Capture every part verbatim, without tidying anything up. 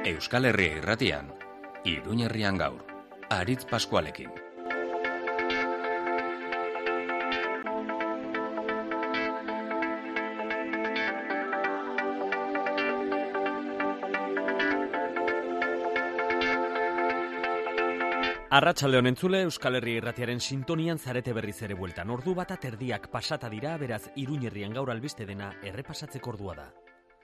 Euskal Herria Irratian, Iruñerrian gaur, Aritz Paskualekin. Arratsaldeon entzule, Euskal Herria Irratiaren sintonian zarete berriz ere bueltan. Ordu bata terdiak pasata dira, beraz Iruñerrian gaur albiste dena errepasatzeko ordua da.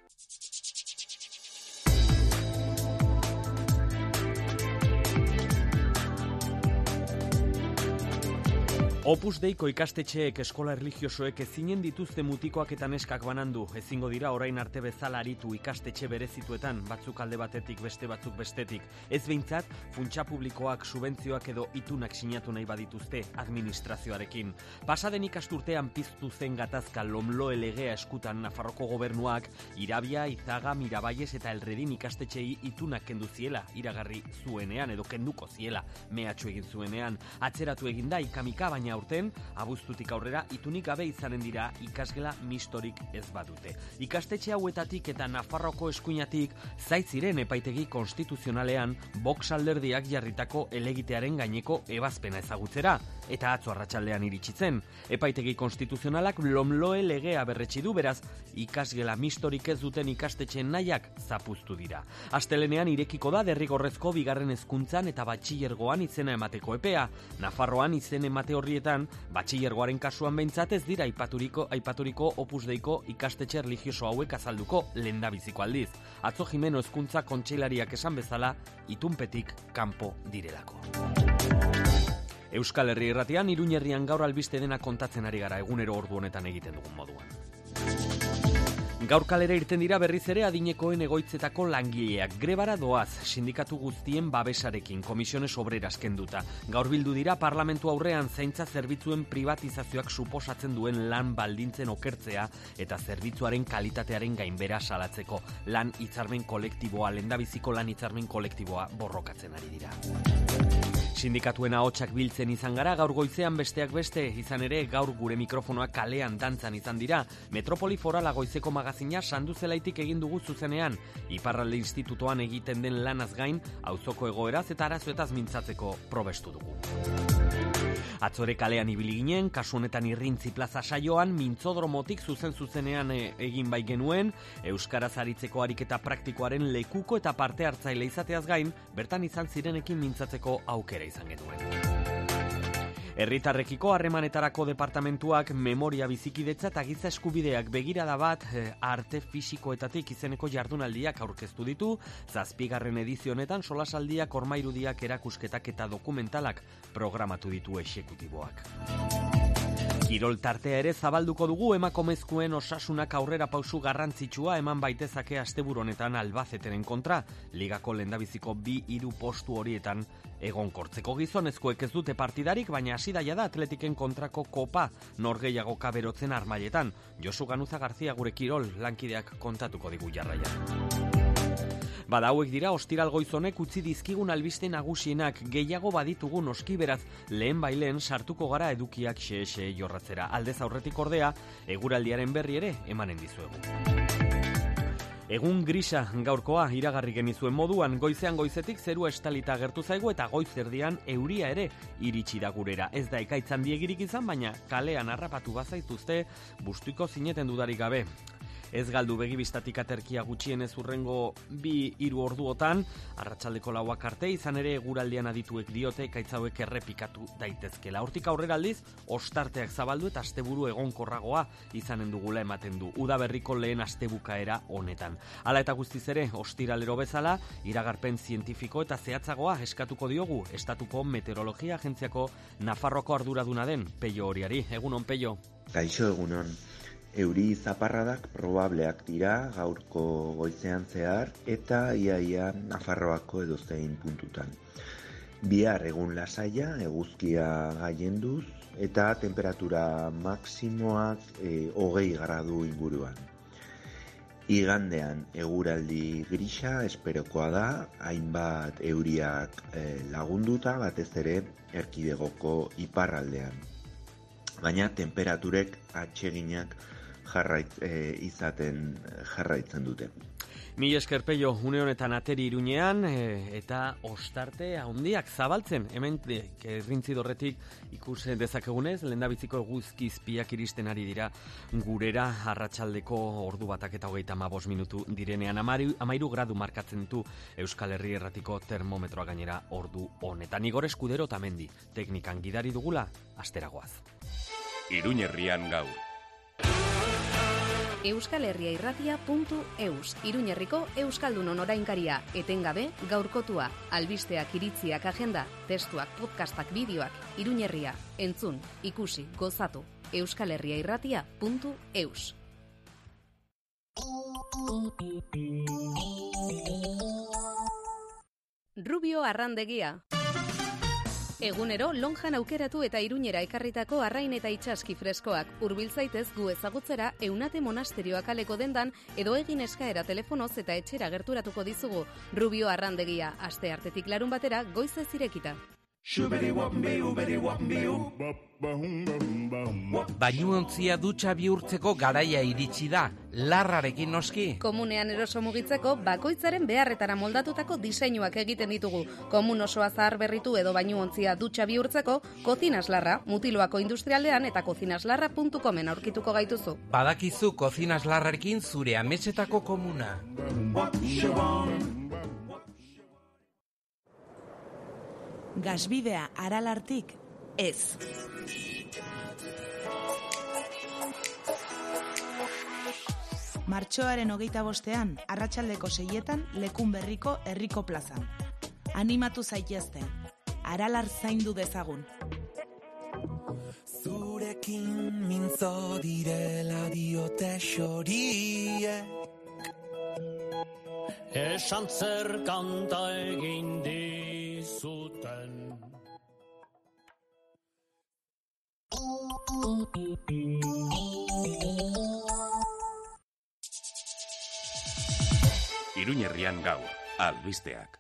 Opus Deiko ikastetxeek eskola erlijiosoek ezinen dituzte mutikoak eta neskak banandu. Ezingo dira orain arte bezala aritu ikastetxe berezituetan, batzuk alde batetik, beste batzuk bestetik. Ez behintzat, funtsa publikoak, subentzioak edo itunak sinatu nahi badituzte administrazioarekin. Pasaden ikasturtean piztu zen gatazka Lomloe legea eskutan Nafarroko gobernuak, Irabia, Izaga, Miraballes eta Elredin ikastetxei itunak kendu ziela, iragarri zuenean edo kenduko ziela, mehatxu egin zuenean. Atzeratu eginda ikamika, baina urten, abuztutik aurrera, itunik gabe izanen dira ikasgela mistorik ez badute. Ikastetxe hauetatik eta Nafarroko eskuinatik zaitziren epaitegi konstituzionalean Vox alderdiak jarritako elegitearen gaineko ebazpena ezagutzera, eta atzo arratsaldean iritsitzen. Epaitegi konstituzionalak Lomloe legea berretsi du, beraz, ikasgela mistorik ez duten ikastetxeen nahiak zapuztu dira. Astelenean irekiko da derrigorrezko bigarren hezkuntzan eta batxilergoan izena emateko epea. Nafarroan izen emate horrietan batxilergoaren kasuan behintzat ez dira aipaturiko aipaturiko Opus Deiko ikastetxe erlijioso hauek azalduko lehendabiziko aldiz. Atzo Jimeno hezkuntza kontseilariak esan bezala itunpetik kanpo direlako. Euskal Herria Irratian Iruñerrian gaur albiste dena kontatzen ari gara egunero ordu honetan egiten dugun moduan. Gaur kalera irten dira berriz ere adinekoen egoitzetako langileak. Grebara doaz, sindikatu guztien babesarekin, Komisiones Obreras kenduta. Gaur bildu dira parlamentu aurrean zaintza zerbitzuen privatizazioak suposatzen duen lan baldintzen okertzea eta zerbitzuaren kalitatearen gainbera salatzeko. Lan hitzarmen kolektiboa, lehendabiziko lan hitzarmen kolektiboa borrokatzen ari dira. Sindikatuen ahotsak biltzen izan gara, gaur goizean besteak beste, izan ere gaur gure mikrofonoak kalean dantzan izan dira. Metropoli Forala goizeko magazina sandu zelaitik egin dugu zuzenean. Iparralde Institutoan egiten den lanaz gain, auzoko egoeraz eta arazoetaz mintzatzeko probestu dugu. Atzore kalean ibili ginen, kasu honetan Irrintzi plaza saioan, mintzodromotik zuzen-zuzenean e, egin bai genuen, euskaraz aritzeko ariketa praktikoaren lekuko eta parte hartzaile izateaz gain, bertan izan zirenekin mintzatzeko aukera izan genuen. Herritarrekiko harremanetarako departamentuak memoria bizikidetza eta giza eskubideak begirada bat eh, arte fisikoetatik izeneko jardunaldiak aurkeztu ditu, zazpigarren edizio honetan solasaldiak, ormairudiak, erakusketak eta dokumentalak programatu ditu exekutiboak. Kirol tartea ere zabalduko dugu, emakumezkoen osasunak aurrera pausu garrantzitsua eman baitezake asteburu honetan Albaceteren kontra, ligako lehendabiziko bi hiru postu horietan egonkortzeko. Gizonezkoek ez dute partidarik, baina hasi daia da Atletiken kontrako kopa norgehiagoka berotzen armailetan. Josu Ganuza Garzia gure kirol lankideak kontatuko digu jarraian. Bada hauek dira ostiral goizonek utzi dizkigun albiste nagusienak, gehiago baditugu noski, beraz lehen bailen sartuko gara edukiak xe-xe jorratzera. Aldez aurretik ordea, eguraldiaren berri ere emanen dizuegu. Egun grisa gaurkoa iragarri genizuen moduan, goizean goizetik zerua estalita agertu zaigu eta goiz erdian euria ere iritsi da gurera. Ez da ekaitzan diegirik izan, baina kalean harrapatu bazaituzte, bustuiko zineten dudarik gabe. Ez galdu begibistatik aterkia gutxienez urrengo bi hiru orduotan, arratsaldeko lauak arte, izan ere eguraldian adituek diote ekaitzauek errepikatu daitezkela. Hortik aurrera aldiz, ostarteak zabaldu eta asteburu egonkorragoa izanen dugula ematen du. Udaberriko lehen astebukaera honetan. Hala eta guztiz ere, ostiralero bezala, iragarpen zientifiko eta zehatzagoa eskatuko diogu Estatuko Meteorologia Agentziako Nafarroko arduraduna den Peio Horiari. Egunon, Peio. Kaixo, egunon. Euri zaparradak probableak dira gaurko goizean zehar eta iaia Nafarroako edozein puntutan. Bihar egun lasaia, eguzkia gaienduz eta temperatura maksimoak e, hogei gradu inguruan. Igandean eguraldi grisa esperokoa da, hainbat euriak e, lagunduta batez ere erkidegoko iparraldean. Baina temperaturek atseginak jarraiz, e, izaten jarraitzen dute. Mi esker Peio, une honetan ateri Iruñean e, eta ostarte handiak zabaltzen. Hemen errintzi dorretik ikus dezakegunez, lehendabiziko eguzkizpiak iristen ari dira gurera arratsaldeko ordu batak eta hogeita hamabost minutu direnean. Amairu gradu markatzen ditu Euskal Herri Erratiko termometroa gainera ordu honetan. Igor Eskudero tamendi, teknikan gidari dugula, asteragoaz. Iruñe Herrian gaur. Euskal Herria Irratia puntu eus, Iruñerriko Euskaldunon orainkaria, etengabe gaurkotua, albisteak, iritziak, agenda, testuak, podcastak, bideoak, Iruñerria, entzun, ikusi, gozatu, Euskal Herria Irratia puntu eus. Rubio Arrandegia. Egunero lonjan aukeratu eta Iruñera ekarritako arrain eta itsaski freskoak. Hurbil zaitez gu ezagutzera Eunate Monasterioa kaleko dendan edo egin eskaera telefonoz eta etxera gerturatuko dizugu. Rubio Arrandegia, asteartetik larun batera goizez irekita. Bainuontzia dutxa bihurtzeko garaia iritsi da, larrarekin noski. Komunean eroso mugitzeko bakoitzaren beharretara moldatutako diseinuak egiten ditugu. Komun osoa zahar berritu edo bainuontzia dutxa bihurtzeko, Kozinas Larra, Mutiloako industrialdean eta kozinaslarra puntu comen aurkituko gaituzu. Badakizu Kozinas Larrarekin zure ametsetako komuna. Gasbidea Aralartik ez. Martxoaren hogeita bostean, arratsaldeko seietan, Lekun Berriko herriko plazan. Animatu zaitezte, Aralar zaindu dezagun. Zurekin mintzo direla diote xoriek, esan zer kanta egin dizuten. Iruñe Herrian gaur, albisteak.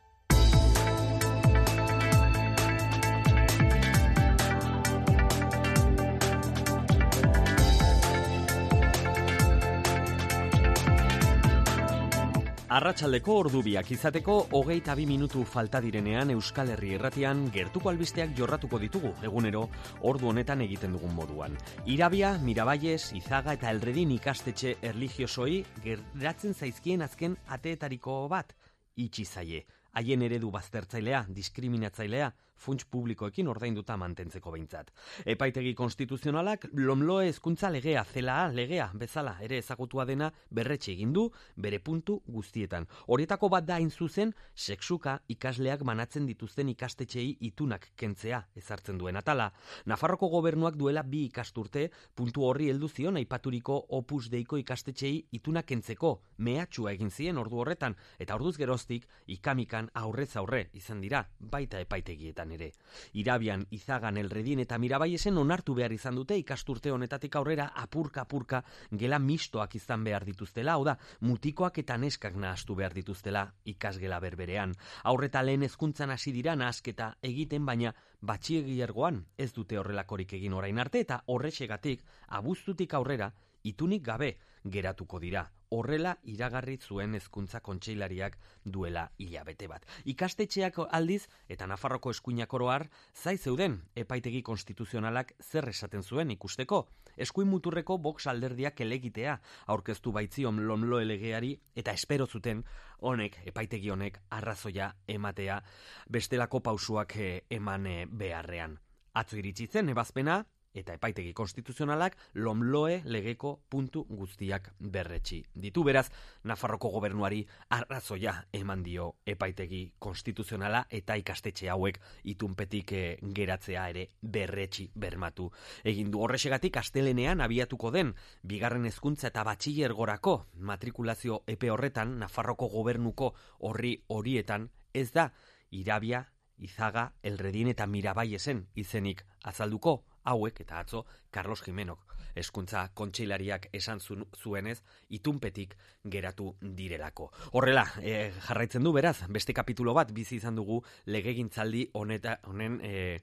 Arratsaldeko ordubiak izateko hogeita bi minutu falta direnean Euskal Herri Irratian gertuko albisteak jorratuko ditugu, egunero ordu honetan egiten dugun moduan. Irabia, Miraballes, Izaga eta Elredin ikastetxe erlijiosoi geratzen zaizkien azken ateetariko bat, itxi zaie. Haien eredu baztertzailea, diskriminatzailea, funts publikoekin ordainduta mantentzeko behintzat. Epaitegi konstituzionalak lomloe hezkuntza legea, zelaa legea, bezala ere ezagutua dena berretxe egin du bere puntu guztietan. Horietako bat da hain zuzen, sexuka ikasleak banatzen dituzten ikastetxeei itunak kentzea ezartzen duen atala. Nafarroko gobernuak duela bi ikasturte puntu horri heldu zion aipaturiko Opus Deiko ikastetxeei itunak kentzeko, mehatxua egin zien ordu horretan, eta orduz geroztik ikamikan aurrez aurre izan dira, baita epaitegietan ere. Irabian, Izagan, Elredin eta Mirabaiesen onartu behar izan dute ikasturte honetatik aurrera apurka-apurka gela mistoak izan behar dituztela, hau da, mutikoak eta neskak nahastu behar dituztela ikasgela berberean. Aurreta lehen hezkuntzan hasi dira nahasketa egiten, baina batxiegiergoan ez dute horrelakorik egin orain arte, eta horrexegatik abuztutik aurrera itunik gabe geratuko dira. Horrela iragarri zuen hezkuntza kontseilariak duela hilabete bat. Ikastetxeak aldiz eta Nafarroko eskuinak oro har zai zeuden epaitegi konstituzionalak zer esaten zuen ikusteko. Eskuin muturreko Vox alderdiak elegitea aurkeztu baitzion lomloe legeari eta espero zuten honek, epaitegi honek arrazoia ematea bestelako pausuak eman beharrean. Atzo iritsi zen ebazpena, eta epaitegi konstituzionalak lomloe legeko puntu guztiak berretsi ditu. Beraz, Nafarroko gobernuari arrazoia eman dio epaitegi konstituzionala eta ikastetxe hauek itunpetik e, geratzea ere berretsi bermatu egin du. Horrexegatik astelenean abiatuko den bigarren hezkuntza eta batxilergorako matrikulazio epe horretan Nafarroko gobernuko horri horietan ez da Irabia, Izaga, Elredin eta Mirabaiesen izenik azalduko. Hauek eta atzo Carlos Jimenok hezkuntza kontseilariak esan zuenez itunpetik geratu direlako. Horrela, e, jarraitzen du beraz, beste kapitulo bat bizi izan dugu legegintzaldi honeta, honen e,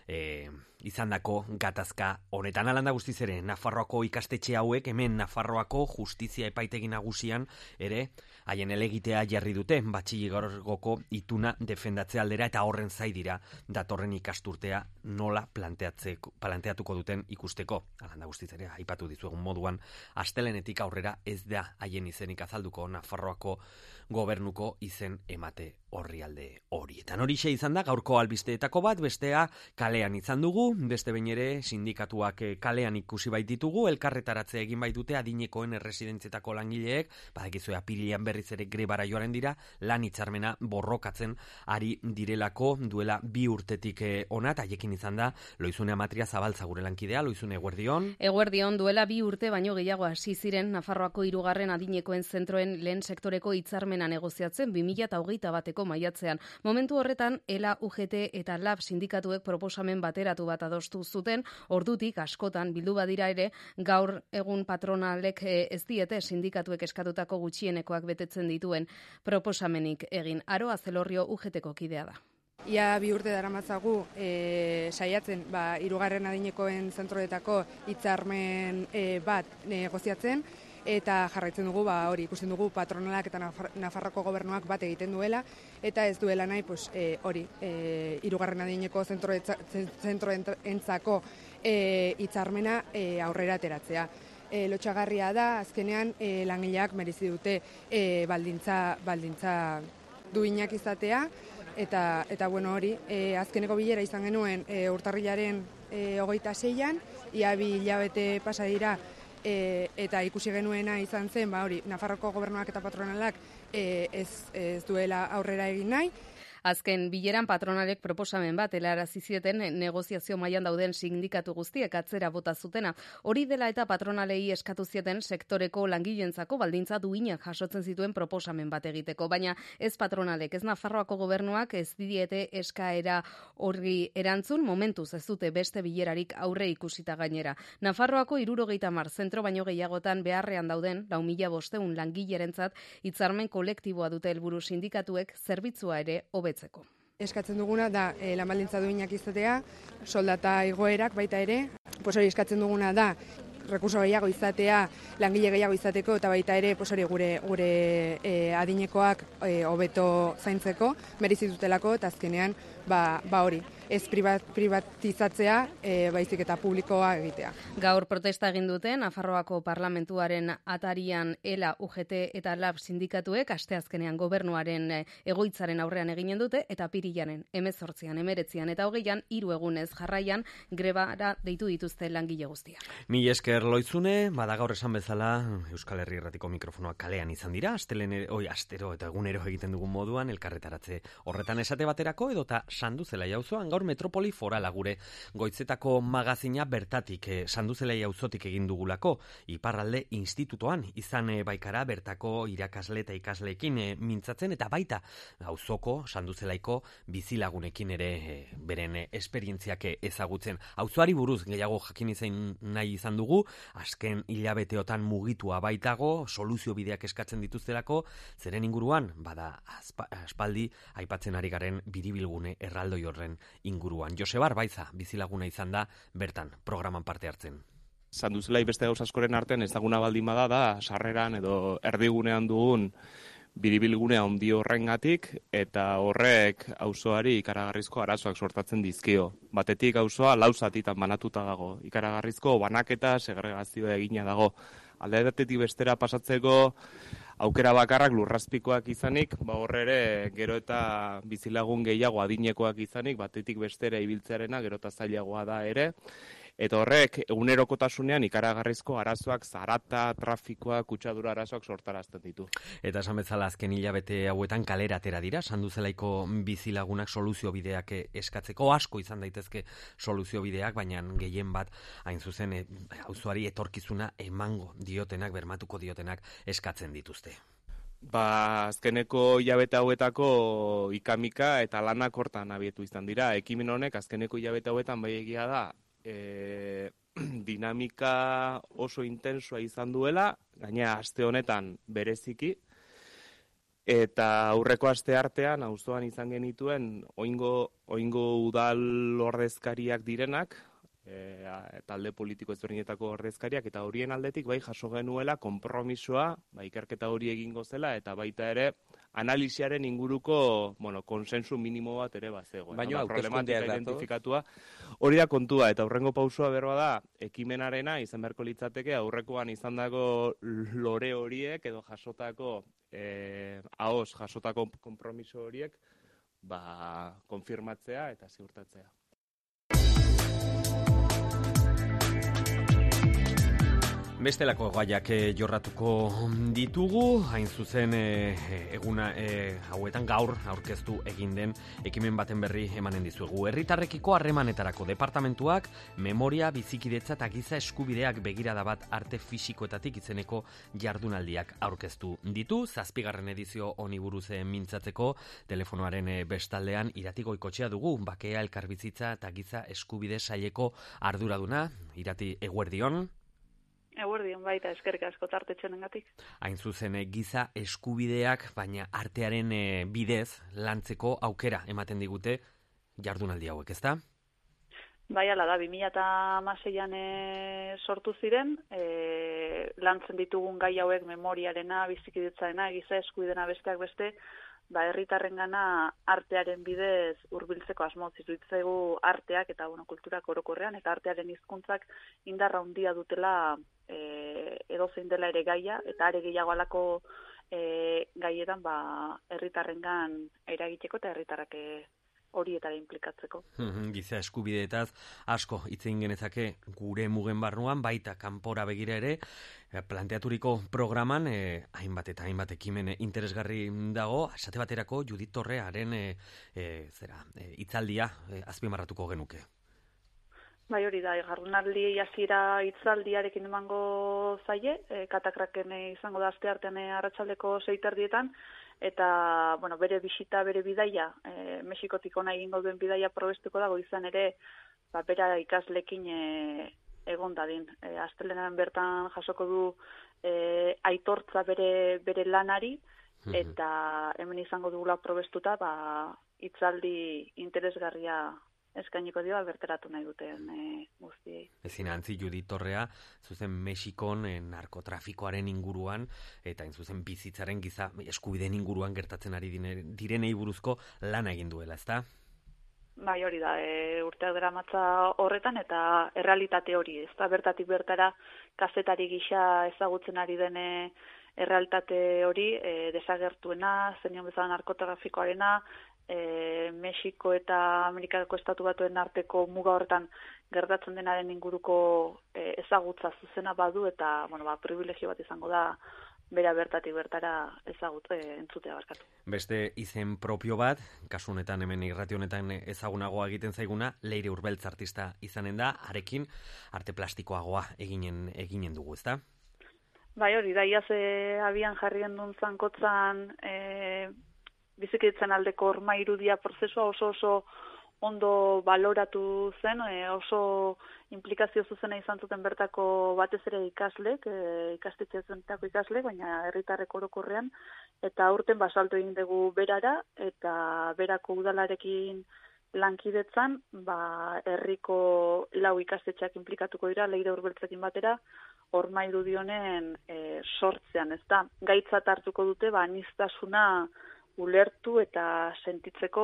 e, izandako gatazka honetan. Alanda guztiz ere, Nafarroako ikastetxe hauek, hemen Nafarroako justizia epaitegi nagusian ere, haien elegitea jarri dute, batxilergoko ituna defendatze aldera, eta horren zai dira datorren ikasturtea nola planteatuko duten ikusteko. Alanda guztiz ere, aipatu dizuegun moduan, astelenetik aurrera ez da haien izenik azalduko Nafarroako gobernuko izen emate orrialde hori. Eta horixe izan da gaurko albisteetako bat, bestea kalean izan dugu, beste behin ere sindikatuak kalean ikusi baititugu, elkarretaratzea egin baitute adinekoen erresidentzietako langileek, badakizue apirilean berriz ere grebara joaren dira, lan hitzarmena borrokatzen ari direlako duela bi urtetik ona, eta haiekin izan da Loizune Amatria Zabaltza gure lankidea. Loizune, eguerdion. Eguerdion, duela bi urte baino gehiago hasi ziren Nafarroako hirugarren adinekoen zentroen lehen sektoreko hitzarmena negoziatzen bi mila hogeita bateko maiatzean. Momentu horretan, ELA, U G T eta LAB sindikatuek proposamen bateratu bat adostu zuten, ordutik askotan bildu badira ere, gaur egun patronalek ez diete sindikatuek eskatutako gutxienekoak betetzen dituen proposamenik egin. Aroa Zelorrio U G Tko kidea da. Ia bi urte daramatzagu e, saiatzen ba, hirugarren adinekoen zentroetako hitzarmen e, bat negoziatzen, eta jarraitzen dugu, ba, hori ikusten dugu patronalak eta Nafarroko gobernuak bat egiten duela, eta ez duela nahi pues, e, hori e, hirugarren adineko zentroentzako hitzarmena e, aurrera ateratzea. E, lotxagarria da, azkenean e, langileak merezi dute e, baldintza, baldintza duinak izatea, eta, eta bueno hori, e, azkeneko bilera izan genuen e, urtarrilaren e, hogeita seian, ia bi hilabete pasa dira, E, eta ikusi genuena izan zen, ba hori, Nafarroko gobernuak eta patronalak e, ez, ez duela aurrera egin nahi. Azken bileran patronalek proposamen bat helarazi zieten negoziazio mailan dauden sindikatu guztiek atzera bota zutena. Hori dela eta patronalei eskatu zieten sektoreko langileentzako baldintza duinak jasotzen zituen proposamen bat egiteko, baina ez patronalek, ez Nafarroako gobernuak ez diete eskaera horri erantzun, momentuz ez dute beste bilerarik aurre ikusita gainera. Nafarroako hirurogeita hamar zentro baino gehiagotan beharrean dauden lau mila bostehun langilerentzat hitzarmen kolektiboa dute helburu sindikatuek zerbitzua ere hobetzeko. Eskatzen duguna da e, lan baldintza duinak izatea, soldata igoerak baita ere, pues hori eskatzen duguna da rekurso gehiago izatea, langile gehiago izateko, eta baita ere pues hori gure gure e, adinekoak hobeto e, zaintzeko, merezi dutelako, eta azkenean ba, ba hori, ez privat, privatizatzea, e, baizik eta publikoa egitea. Gaur protesta egin dute Nafarroako parlamentuaren atarian ELA, U G T eta LAB sindikatuek asteazkenean gobernuaren egoitzaren aurrean eginen dute, eta pirilaren hemezortzian, hemeretzian eta hogeian hiru egunez jarraian grebara deitu dituzte langile guztiak. Mila esker Loizune, bada gaur esan bezala Euskal Herri Irratiko mikrofonoak kalean izan dira, astelene, oi, astero eta egunero egiten dugun moduan elkarretaratze horretan esate baterako edota Sanduzelai auzoan gaur metropoli forala gure goitzetako magazina bertatik eh, Sanduzelai auzotik egin dugulako Iparralde Institutoan izan eh, baikara bertako irakasle eta ikasleekin eh, mintzatzen eta baita auzoko Sanduzelaiko bizilagunekin ere eh, beren eh, esperientziak eh, ezagutzen. Auzoari buruz gehiago jakin izan nahi izan dugu, azken hilabeteotan mugitua baitago, soluzio bideak eskatzen dituztelako, zeren inguruan, bada aspaldi aipatzen ari garen biribilgune erraldoi horren inguruan. Joseba Arbaiza bizilaguna izan da bertan programan parte hartzen. Sanduzelai beste gauz askoren artean ezaguna baldin bada da sarreran edo erdigunean dugun biribilgunea handi horrengatik eta horrek auzoari ikaragarrizko arazoak sortatzen dizkio. Batetik auzoa lau zatitan banatuta dago. Ikaragarrizko banaketa segregazioa egina dago. Alde batetik bestera pasatzeko aukera bakarrak lurrazpikoak izanik, ba horre ere gero eta bizilagun gehiago adinekoak izanik, batetik bestera ibiltzearena gero eta zailagoa da ere. Eta horrek egunerokotasunean ikaragarrizko arazoak, zarata, trafikoa, kutsadura arazoak sortarazten ditu. Eta esan bezala azken hilabete hauetan kalera atera dira, Sanduzelaiko bizilagunak soluzio bideak eskatzeko, asko izan daitezke soluzio bideak, baina gehien bat hain zuzen e, auzoari etorkizuna emango diotenak, bermatuko diotenak eskatzen dituzte. Ba, azkeneko hilabete hauetako ikamika eta lanak hortan abietu izan dira. Ekimen honek azkeneko hilabete hauetan bai egia da, E, dinamika oso intensua izan duela, gainera aste honetan bereziki, Eta aurreko aste artean, auzoan izan genituen, oingo, oingo udal ordezkariak direnak, e, talde politiko ezberdinetako ordezkariak, eta horien aldetik bai jaso genuela konpromisoa, ba, ikerketa hori egingo zela, eta baita ere, analisiaren inguruko, bueno, konsensu minimo bat ere bazegoen. Baina problematika identifikatua. Hori da kontua, eta aurrengo pausua berba da, ekimenarena, izan beharko litzateke, aurrekoan izandako lore horiek, edo jasotako, eh, ahoz jasotako konpromiso horiek, ba, konfirmatzea eta ziurtatzea. Bestelako gaiak jorratuko ditugu, hain zuzen e, eguna e, hauetan gaur aurkeztu egin den ekimen baten berri emanen dizuegu. Herritarrekiko harremanetarako departamentuak memoria, bizikidetza eta giza eskubideak begirada bat arte fisikoetatik izeneko jardunaldiak aurkeztu ditu. Zazpigarren edizio honi buruz mintzatzeko telefonoaren bestaldean Irati Goikotxea dugu, bakea, elkarbizitza eta giza eskubide saileko arduraduna. Irati, eguerdion. Eguerdion baita, eskerrik asko tartetxenengatik. Hain zuzen, giza eskubideak, baina artearen e, bidez lantzeko aukera ematen digute jardunaldi hauek, ezta? Bai, ala da, bi mila hamaseian e, sortu ziren, e, lantzen ditugun gai hauek memoriarena, bizikidetzarena, giza eskubideena besteak beste, ba, herritarrengana artearen bidez hurbiltzeko asmoz iruditzaigu arteak eta bueno, kulturak orokorrean eta artearen hizkuntzak indarra handia dutela e, edozein dela ere gaia eta are gehiago alako e, gaietan ba, herritarrengan eragiteko eta herritarrak e, horietara implikatzeko. Giza eskubideetaz asko hitz egin genezake gure mugen barruan, baita kanpora begira ere, planteaturiko programan eh, hainbat eta hainbat ekimen interesgarri dago, esate baterako Judit Torrearen eh, eh, zera, eh, hitzaldia eh, azpimarratuko genuke. Bai, hori da, jardunaldi hasiera hitzaldiarekin emango zaie, e, katakraken izango da asteartean arratsaldeko sei terdietan, eta bueno, bere bisita, bere bidaia, e, Mexikotik ona egingo duen bidaia probestuko dago izan ere, ba, bera ikaslekin e, egon dadin. E, astelenan bertan jasoko du e, aitortza bere, bere lanari, eta hemen izango dugula probestuta, ba, hitzaldi interesgarria eskainiko dio berteratu nahi duten e, guztiei. Ezin antzi Judit Torrea, zuzen Mexikon e, narkotrafikoaren inguruan, eta zuzen bizitzaren giza eskubideen inguruan gertatzen ari direnei buruzko lana egin duela, ezta? Bai, hori da, e, urteak daramatza horretan, eta errealitate hori, ezta bertatik bertara kazetari gisa ezagutzen ari dene errealitate hori, e, desagertuena, zenion bezala narkotrafikoarena, E, Mexiko eta Amerikako estatu batuen arteko muga horretan gertatzen denaren inguruko e, ezagutza zuzena badu eta bueno, ba, privilegio bat izango da bera bertatik bertara ezagut e, entzutea barkatu. Beste izen propio bat, kasu honetan hemen irrati honetan ezagunagoa egiten zaiguna, Leire Urbeltz artista izanen da, arekin arte plastikoagoa eginen eginen dugu, ezta? Bai, hori da, iaz e, abian jarrien duen zankotzan e, bizikidetzen aldeko horma irudia prozesua oso oso ondo baloratu zen, e, oso implikazio zuzena izan zuten bertako batez ere ikaslek, e, ikastetxeetako ikaslek, baina herritarrek orokorrean, eta aurten basalto egin dugu berara, eta berako udalarekin lankidetzan, ba, herriko lau ikastetxeak implikatuko dira, Leire Urbeltzekin batera, horma irudi honen e, sortzean, ez da, gaitzat hartuko dute, ba, aniztasuna ulertu eta sentitzeko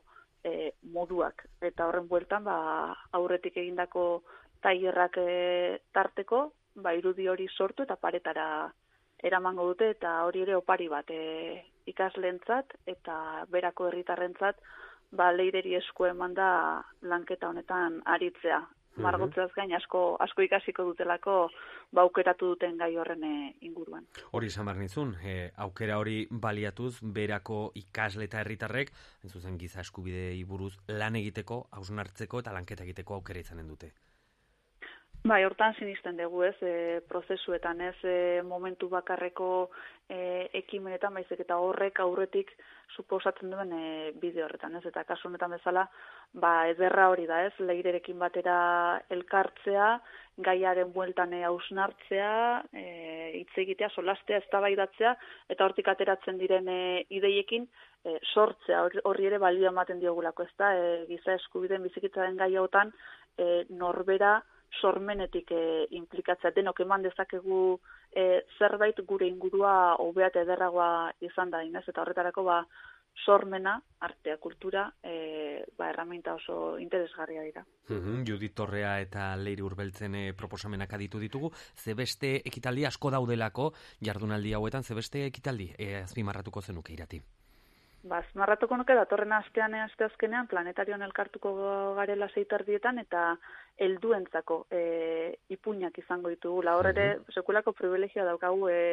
e, moduak. Eta horren bueltan, ba, aurretik egindako tailerrak e, tarteko, ba, irudi hori sortu eta paretara eramango dute, eta hori ere opari bat e, ikaslentzat eta berako herritarrentzat, ba, Leireri esku eman da lanketa honetan aritzea. Margotzeaz gain asko asko ikasiko dutelako ba aukeratu duten gai horren e, inguruan. Hori esan behar nizun, e, aukera hori baliatuz berako ikasle eta herritarrek, hain zuzen giza eskubideei buruz lan egiteko, hausnartzeko eta lanketa egiteko aukera izanen dute. Bai, hortan sinisten dugu, ez, e, prozesuetan, ez, e, momentu bakarreko e, ekimenetan, baizik eta horrek aurretik suposatzen duen e, bide horretan, ez, eta kasu honetan bezala, ba, ederra hori da, ez, leirerekin batera elkartzea, gaiaren bueltan hausnartzea, e, hitz egitea, solastea, eztabaidatzea, eta hortik ateratzen diren e, ideiekin, e, sortzea, horri ere balio ematen diogulako, ez da, e, giza eskubideen bizikitzaren gai hautan, e, norbera, sormenetik e, implikatzea, denok eman dezakegu e, zerbait gure ingurua hobea eta ederragoa izan da, inez, eta horretarako ba, sormena, artea, kultura, e, ba, erraminta oso interesgarria dira. Uhum, Judit Torrea eta Leire Urbeltzen e, proposamenak aditu ditugu, zebeste ekitaldi asko daudelako jardunaldi hauetan, zebeste ekitaldi e, azpimarratuko zenuke Irati? Ba, azmarratuko nuke datorren astean aste azkenean planetarioan elkartuko garela zeitardietan eta helduentzako e, ipuinak izango ditugu. La hor ere, sekulako privilegioa daukagu e,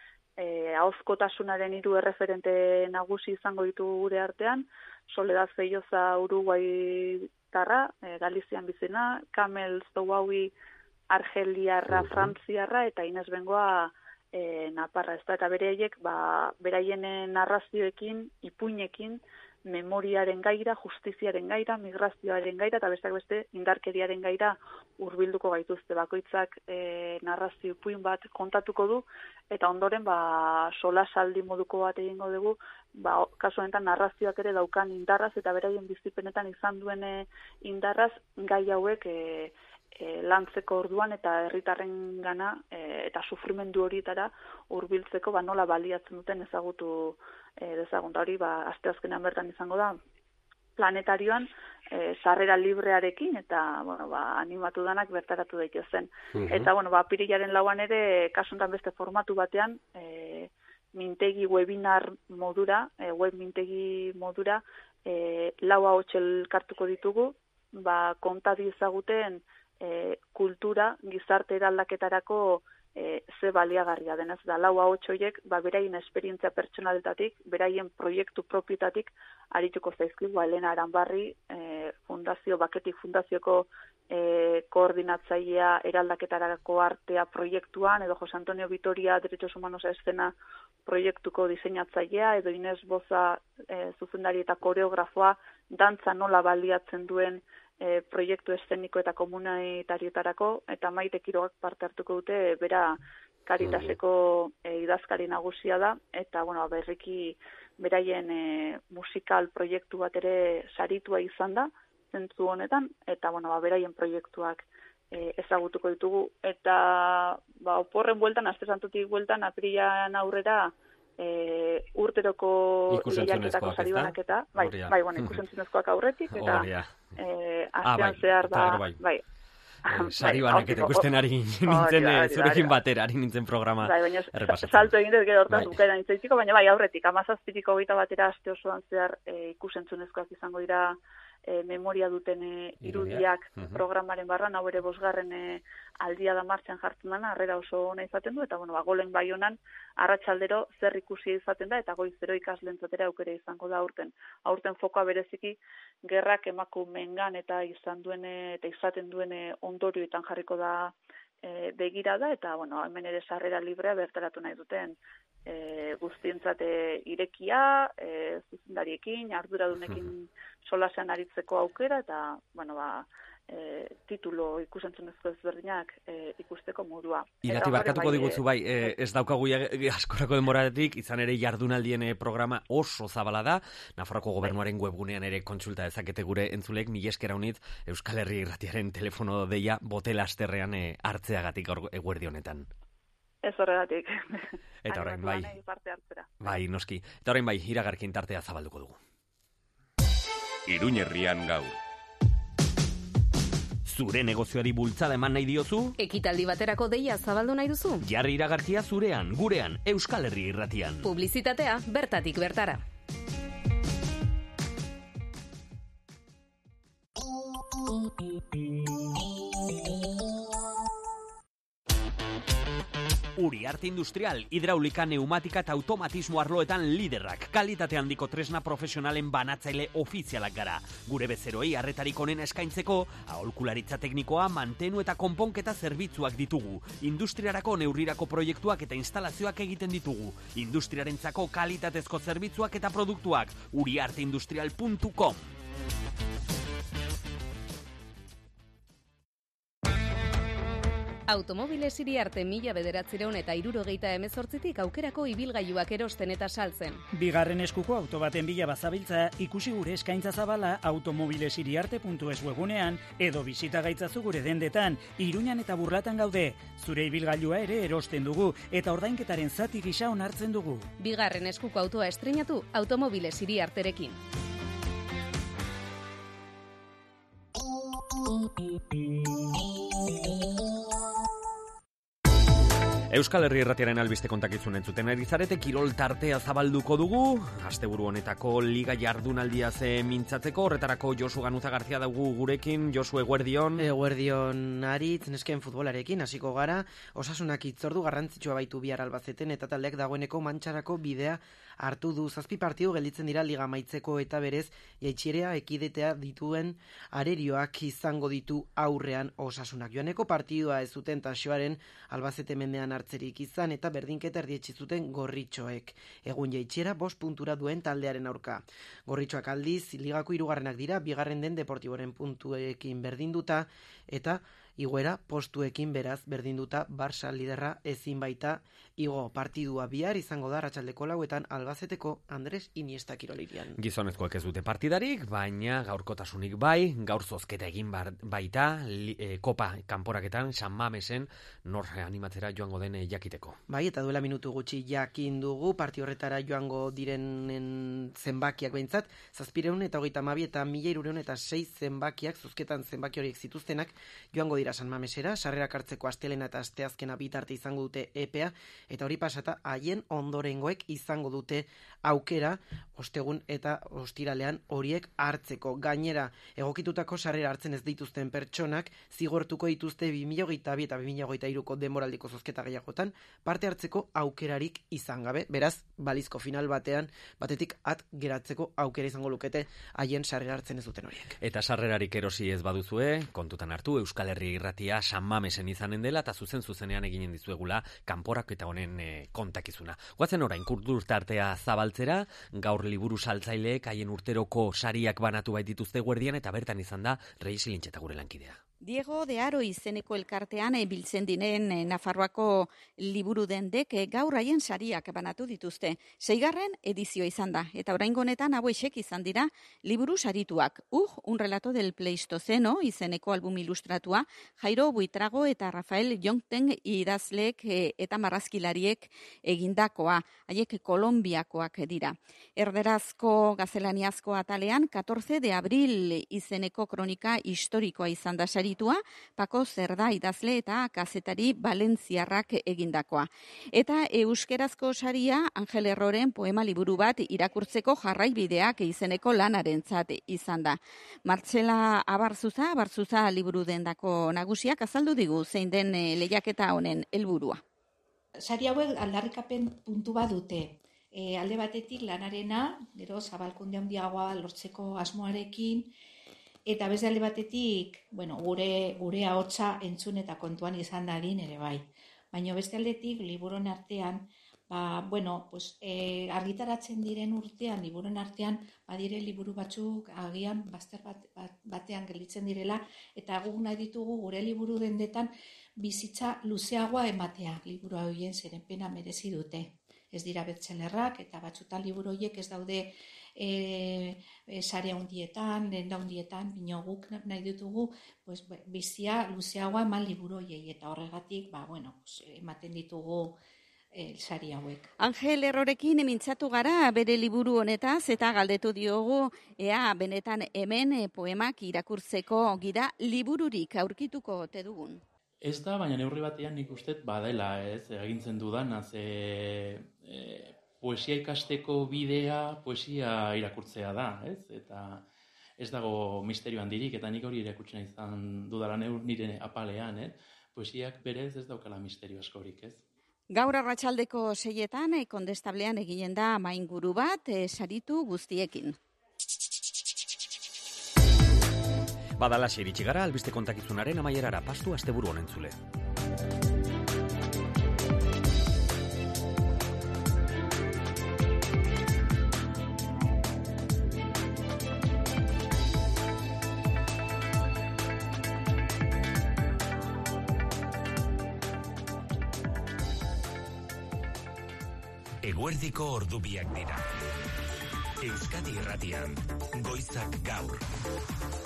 e, ahozkotasunaren hiru erreferente nagusi izango ditugu gure artean, Soledad Feioza Uruguaitarra, e, Galizian bizena, Kamel Zouaui Argeliarra, uh-huh. Frantziarra eta Ines Bengoa E, Naparra, ez da, eta bereiek, ba, beraien narrazioekin, ipuinekin, memoriaren gaira, justiziaren gaira, migrazioaren gaira, eta besteak beste indarkeriaren gaira hurbilduko gaituzte bakoitzak e, narrazio ipuin bat kontatuko du, eta ondoren, ba, solasaldi moduko bat egingo dugu, ba, kasu honetan narrazioak ere daukan indarraz, eta beraien bizipenetan izan duen indarraz, gai hauek, e, E, lantzeko orduan eta herritarren gana e, eta sufrimendu horietara hurbiltzeko ba, nola baliatzen duten ezagutu e, dezagun. Hori ba, asteazkenean bertan izango da planetarioan e, sarrera librearekin eta bueno, ba, animatu danak bertaratu daitezen. Uh-huh. Eta bueno, ba, apirilaren lauan ere kasuntan beste formatu batean e, mintegi webinar modura, e, web mintegi modura e, lau ahots elkartuko ditugu, ba, kontatu ezaguten E, kultura, gizarte eraldaketarako e, ze baliagarria denez da. Lau ahots horiek, ba, beraien esperientzia pertsonaletatik, beraien proiektu propietatik arituko zaizkigu, ba, Elena Aranbarri, e, fundazio, Baketik fundazioko e, koordinatzailea eraldaketarako artea proiektuan, edo Jose Antonio Vitoria Derechos Humanos Eszena proiektuko diseinatzailea, edo Ines Boza e, zuzendari eta koreografoa, dantza nola baliatzen duen E, proiektu eszeniko eta komunitariotarako, eta Maite Kirogak parte hartuko dute, bera Caritaseko e, idazkari nagusia da, eta bueno, berriki beraien e, musikal proiektu bat ere saritua izan da, zentzu honetan, eta bueno, beraien proiektuak e, ezagutuko ditugu, eta ba, oporren bueltan, aste santutik bueltan, apirilan aurrera, E, urteroko lehiaketako saribanaketa, bai, bai, bueno, ikusentzunezkoak aurretik, eta e, astean ah, bai, zehar da, bai, bai. E, saribanaketa ikusten ari nintzen, zurekin batera, ari nintzen programa errepasatzen. Salto egin dut gero hortan bukaeran itzaitiko, baina bai, aurretik, amazazpiriko hogeita batera aste osoan zehar e, ikusentzunezkoak izango dira e, memoria duten e, irudiak uh-huh. programaren barran, hau ere bosgarren e, aldia da martxan jartzen dana, harrera oso ona izaten du, eta bueno, ba, Golen Baionan arratsaldero zer ikusia izaten da, eta goizero ikaslentzatera aukera izango da aurten. Aurten fokoa bereziki gerrak emakumeengan eta izan duen eta izaten duen ondorioetan jarriko da e, begirada, eta bueno, hemen ere sarrera librea bertaratu nahi duten e, guztientzat irekia, e, zuzendariekin, arduradunekin solasean aritzeko aukera, eta bueno, ba, E, titulo ikusentzunezko ezberdinak e, ikusteko modua. Irati, barkatuko diguzu bai, e, ez daukagu askorako denboratik, izan ere jardunaldien programa oso zabala da, Nafarroako gobernuaren webgunean ere kontsulta dezakete gure entzulek, mila esker haunitz Euskal Herri Irratiaren telefono deia botel asterrean e, hartzeagatik eguerdi honetan. Ez horregatik. Eta orain bai, bai, noski. Eta orain bai, iragarkin tartea zabalduko dugu. Iruñerrian gaur. Zure negozioari bultzada eman nahi diozu? Ekitaldi baterako deia zabaldu nahi duzu? Jarri iragarkia zurean, gurean, Euskal Herri Irratian. Publizitatea bertatik bertara. Uriarte Industrial, hidraulika, neumatika eta automatismo arloetan liderrak. Kalitate handiko tresna profesionalen banatzaile ofizialak gara. Gure bezeroi arretarik onena eskaintzeko, aholkularitza teknikoa, mantenu eta konponketa zerbitzuak ditugu. Industriarako neurrirako proiektuak eta instalazioak egiten ditugu. Industriarentzako kalitatezko zerbitzuak eta produktuak. uriarteindustrial puntu com. Automobiles Iriarte mila bederatzireun eta hirurogeita hemezortzitik aukerako ibilgailuak erosten eta saltzen. Bigarren eskuko auto baten bila bazabiltza, ikusi gure eskaintza zabala automobilesiriarte puntu es webunean edo bisita gaitzazu gure dendetan, Iruñan eta Burlatan gaude. Zure ibilgailua ere erosten dugu eta ordainketaren zati gisa onartzen dugu. Bigarren eskuko autoa estreinatu Automobiles Iriarterekin. Euskal Herri Irratiaren albiste kontakizun entzuten ari zarete, kirol tartea zabalduko dugu, asteburu honetako liga jardunaldia ze mintzatzeko, horretarako Josu Ganuza Garzia dugu gurekin. Josu, eguerdion. Eguerdion aritz, nesken futbolarekin, hasiko gara, Osasunak hitzordu garrantzitsua baitu bihar Albaceten eta taldeak dagoeneko mantxarako bidea hartu du. Zazpi partidu gelditzen dira liga amaitzeko eta berez jaitsierea ekidetea dituen arerioak izango ditu aurrean Osasunak. Joaneko partidua ez zuten Taxoaren Albacete mendean hartzerik izan eta berdinketa erdietsi zuten Gorritxoek. Egun jaitsiera bost puntura duen taldearen aurka. Gorritxoak aldiz ligako hirugarrenak dira, bigarren den Deportiboren puntuekin berdinduta eta igoera postuekin beraz berdinduta Barça liderra ezin baita igo. Partidua bihar izango da arratsaldeko lauetan Albazeteko Andres Iniesta kirolirian. Gizonezkoek ez dute partidarik, baina gaurkotasunik bai, gaur zozketa egin baita, li, e, kopa kanporaketan San Mamesen nor animatzera joango den jakiteko. Bai, eta duela minutu gutxi jakin dugu, parti horretara joango direnen zenbakiak behintzat, zazpireun eta hogeita hamabi eta mila hirureun eta sei zenbakiak, zozketan zenbaki horiek zituztenak joango dira San Mamesera, sarrerak hartzeko astelena eta asteazkena bitarte izango dute epea, eta hori pasata haien ondorengoek izango dute aukera ostegun eta ostiralean horiek hartzeko. Gainera, egokitutako sarrera hartzen ez dituzten pertsonak zigortuko dituzte bi mila hogeita bi eta bi mila hogeita hiruko denboraldiko zozketa gehiagotan parte hartzeko aukerarik izan gabe. Beraz, balizko final batean batetik at geratzeko aukera izango lukete haien sarrera hartzen ez duten horiek. Eta sarrerarik erosi ez baduzue, kontutan hartu Euskal Herri Irratia San Mamesen izanen dela eta zuzen zuzenean eginen dizuegula kanporak eta honen e, kontakizuna. Goazen orain kultur tartea zabaltzera, gaur liburu saltzaileek haien urteroko sariak banatu baitituzte guerdian eta bertan izan da Reisi Lintxeta gure lankidea. Diego de Aro izeneko elkartean e, biltzen dinen e, Nafarroako liburu dendek e, gaur haien sariak banatu dituzte. Seigarren edizio izan da, eta oraingo honetan hauexek izan dira liburu sarituak. Uh, un relato del Pleistoceno izeneko album ilustratua, Jairo Buitrago eta Rafael Jonten idazleek e, eta marrazkilariek egindakoa, haiek Kolonbiakoak dira. Erderazko gaztelaniazko atalean, catorce de abril izeneko kronika historikoa izan da sari Pako Zerda idazle eta kazetari Valentziarrak egindakoa. Eta euskerazko saria Angel Erroren poema liburu bat irakurtzeko jarraibideak izeneko lanarentzat izan da. Martxela Abarzuza, Abarzuza liburu dendako nagusiak azaldu digu zein den lehiaketa honen helburua. Sari hauek aldarrikapen puntu bat dute. E, alde batetik lanarena, gero zabalkunde handiagoa lortzeko asmoarekin, eta beste alde batetik, bueno, gure gure ahotsa entzun eta kontuan izan dadin ere bai. Baina beste aldetik liburon artean, ba, bueno, pues, e, argitaratzen diren urtean, liburon artean, badire liburu batzuk agian bazter bat, bat, batean gelditzen direla, eta guk nahi ditugu gure liburu dendetan bizitza luzeagoa ematea, liburu horien zeren pena merezi dute. Ez dira bestsellerrak eta batzutan liburu horiek ez daude E, e, sare handietan, denda handietan, bino guk nahi ditugu pues, bizia luzeagoa eman liburu horiei eta horregatik ba, bueno, pues, ematen ditugu e, sari hauek. Angel Errorekin emintzatu gara bere liburu honetaz eta galdetu diogu ea benetan hemen e, poemak irakurtzeko gida libururik aurkituko ote dugun. Ez da, baina neurri batean nik uste badela, ez, egintzen dudan, ze... E, poesia ikasteko bidea poesia irakurtzea da, ez? Eta ez dago misterio handirik, eta nik hori irakurtzen izan dudala nire apalean, ez? Poesiak berez ez daukala misterio askorik, ez? Gaur arratsaldeko seietan, e, kondestablean eginen da mainguru bat, e, saritu guztiekin. Badala iritsi gara, albiste kontakizunaren amaierara pastu asteburu honen zule. Eguerdiko ordubiak dira. Euskadi Irratian, Goizak Gaur.